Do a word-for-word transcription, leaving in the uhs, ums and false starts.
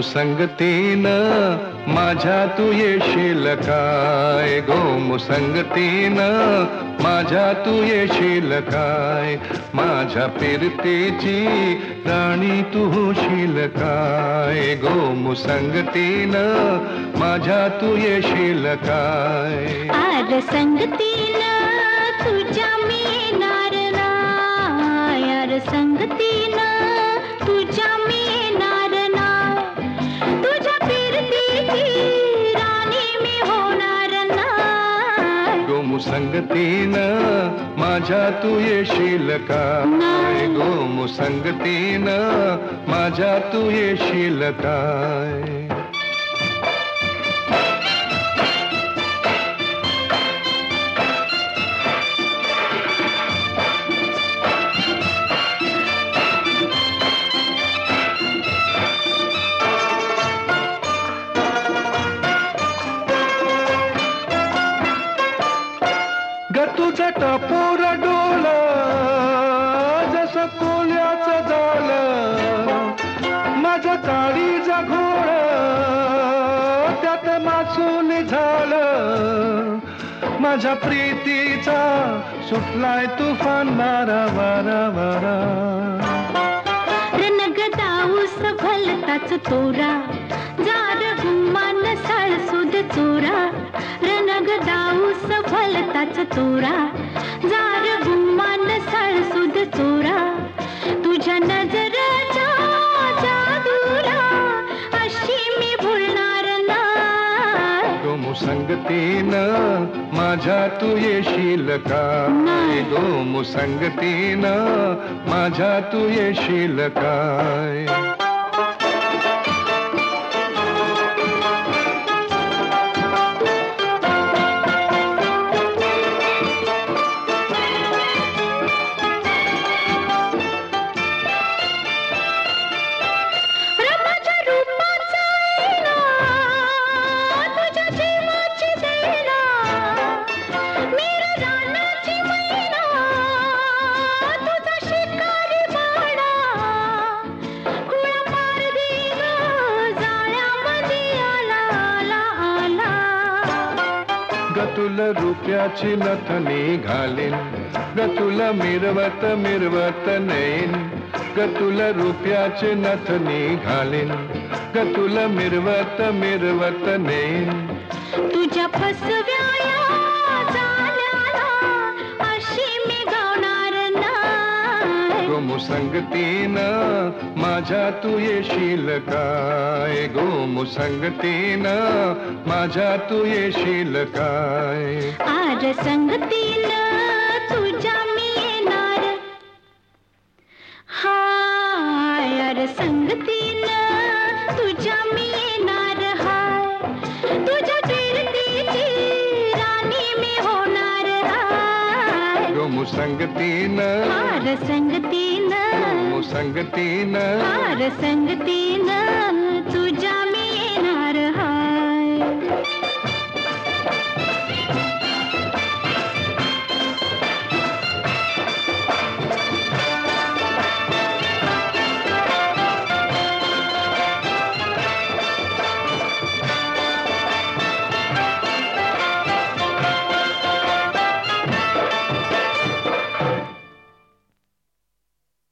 गोमुसंगतीनं माझ्या तू येशील काय, गोमुसंगतीनं माझ्या तू येशील काय, माझ्या फिरतेची राणी तू होशील काय, गोमुसंगतीनं माझ्या तू येशील काय. आर संगतीनं तुझ्या मी येणार नाय, आर संगतीनं तुझ्या मी येणार नाय, तुझ्या फिरतीची राणी मी होणार नाय. गोमुसंगतीनं माझ्या तू येशील काय, गोमुसंगतीनं माझ्या तू येशील काय. ग तुझं टपोर डोल जसं कोल्याचं झालं, माझं काळीचं घोळ त्यात मासून झालं, माझ्या प्रीतीचा सुटलाय तुफान वारा वारा वारा. रणगदाऊस भलताच तोरा, जार गुमान साळसुद चोरा, रणगदाऊस भलताच तोरा, जार गुमान साळसुद चोरा, तुझ्या नजरेच्या जादूला अशी मी भुलणार नाय. गोमुसंगतीनं माझ्या तू येशील काय, गोमुसंगतीनं माझ्या तू येशील काय. ग तुला रुपयाची नथनी घालीन, ग तुला मिरवत मिरवत नेईन, ग तुला रुपयाची नथनी घालीन, ग तुला मिरवत मिरवत नेईन. तुझ्या फसव्या झाल्याला अशी मी गावणार नाय. गोमुसंगतीनं माझ्या तू येशील काय, गोमुसंगतीनं माझ्या तू येशील काय. आर संगतीनं तुझ्या मी येणार, हाय आर संगतीनं तुझ्या मी येणार हाय, तुझ्या फिरतीची राणी मी होणार हाय. गोमुसंगतीनं आर संगतीनं, गोमुसंगतीनं आर संगतीनं